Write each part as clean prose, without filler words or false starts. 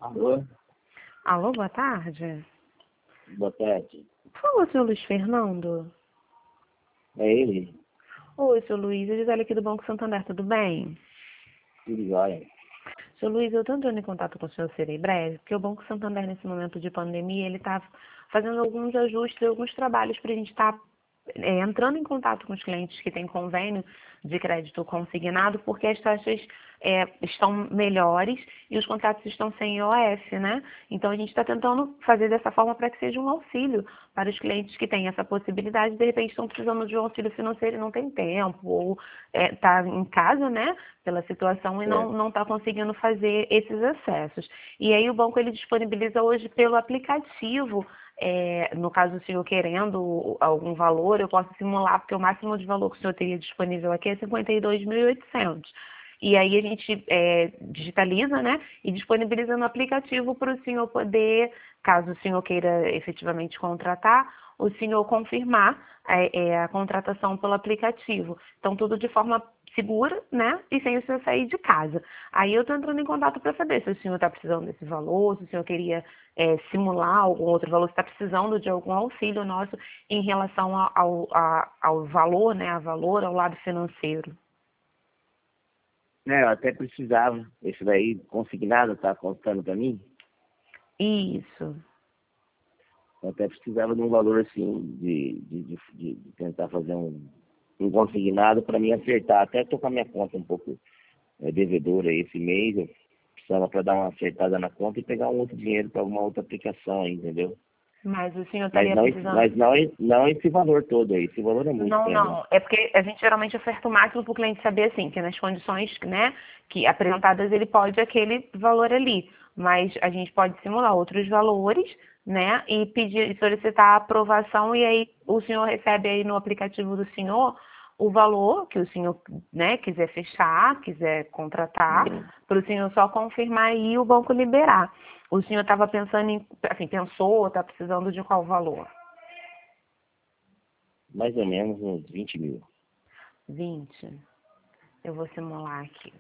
Alô? Alô, boa tarde. Boa tarde. Por favor, seu Luiz Fernando. É ele? Oi, seu Luiz. Eu Gisele aqui do Banco Santander, tudo bem? Tudo jóia. Seu Luiz, eu estou entrando em contato com o senhor serei breve, porque o Banco Santander, nesse momento de pandemia, ele está fazendo alguns ajustes, alguns trabalhos para a gente estar entrando em contato com os clientes que têm convênio de crédito consignado, porque as taxas estão melhores e os contratos estão sem IOF, né? Então a gente está tentando fazer dessa forma para que seja um auxílio para os clientes que têm essa possibilidade, de repente estão precisando de um auxílio financeiro e não tem tempo, ou está em casa, né, pela situação e não está conseguindo fazer esses acessos. E aí o banco ele disponibiliza hoje pelo aplicativo. No caso, o senhor querendo algum valor, eu posso simular, porque o máximo de valor que o senhor teria disponível aqui é 52.800. E aí a gente digitaliza, né, e disponibiliza no aplicativo para o senhor poder, caso o senhor queira efetivamente contratar, o senhor confirmar a contratação pelo aplicativo. Então, tudo de forma segura, né, e sem o senhor sair de casa. Aí eu estou entrando em contato para saber se o senhor está precisando desse valor, se o senhor queria simular algum outro valor, se está precisando de algum auxílio nosso em relação ao valor, né, ao lado financeiro. Eu até precisava. Esse daí, consignado, tá contando para mim? Isso. Eu até precisava de um valor assim, de tentar fazer um consignado para mim acertar. Até tô com a minha conta um pouco devedora esse mês. Eu precisava para dar uma acertada na conta e pegar um outro dinheiro para alguma outra aplicação aí, entendeu? Mas o senhor Mas estaria não, precisando... não esse valor todo aí. Esse valor é muito para mim. Não. É porque a gente geralmente oferta o máximo para o cliente saber, assim, que nas condições, né, que apresentadas ele pode aquele valor ali. Mas a gente pode simular outros valores, né, e pedir, solicitar a aprovação e aí o senhor recebe aí no aplicativo do senhor o valor que o senhor, né, quiser fechar, quiser contratar, para o senhor só confirmar e o banco liberar. O senhor estava pensando em, assim, pensou, está precisando de qual valor? Mais ou menos uns 20 mil. 20. Eu vou simular aqui.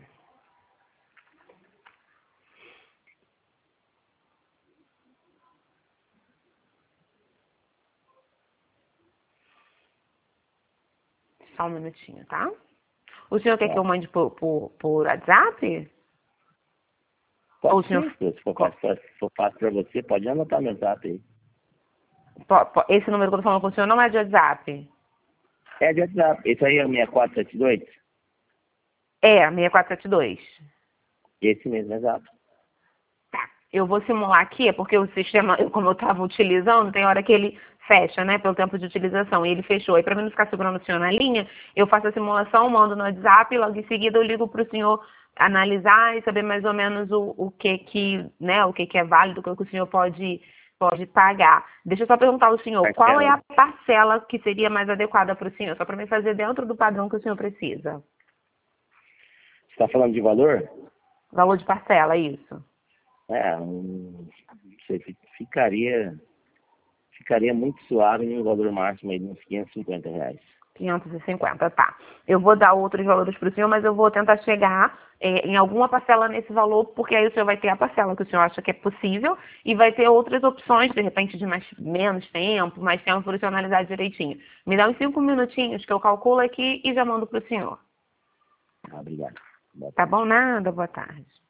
Só um minutinho, tá? O senhor quer que Tá? eu mande por WhatsApp? Ou o Pode senhor... ser. Se for fácil para você, pode anotar meu zap aí. Esse número que eu tô falando com o senhor não é de WhatsApp? É de WhatsApp. Esse aí é o 6472? É, 6472. Esse mesmo, exato. Tá. Eu vou simular aqui, é porque o sistema, como eu estava utilizando, tem hora que ele fecha, né, pelo tempo de utilização, e ele fechou. E para mim não ficar segurando o senhor na linha, eu faço a simulação, mando no WhatsApp, e logo em seguida eu ligo para o senhor analisar e saber mais ou menos o que é válido, o que o senhor pode pagar. Deixa eu só perguntar ao senhor, qual é Parcela. a parcela que seria mais adequada para o senhor? Só para mim fazer dentro do padrão que o senhor precisa. Você está falando de valor? Valor de parcela, isso. Você ficaria muito suave no valor máximo aí de uns R$ 550. 550, tá. Eu vou dar outros valores para o senhor, mas eu vou tentar chegar em alguma parcela nesse valor, porque aí o senhor vai ter a parcela que o senhor acha que é possível e vai ter outras opções, de repente, de menos tempo, mais tempo para o senhor analisar direitinho. Me dá uns 5 minutinhos que eu calculo aqui e já mando para o senhor. Obrigado. Boa Tá tarde. bom? Nada, boa tarde.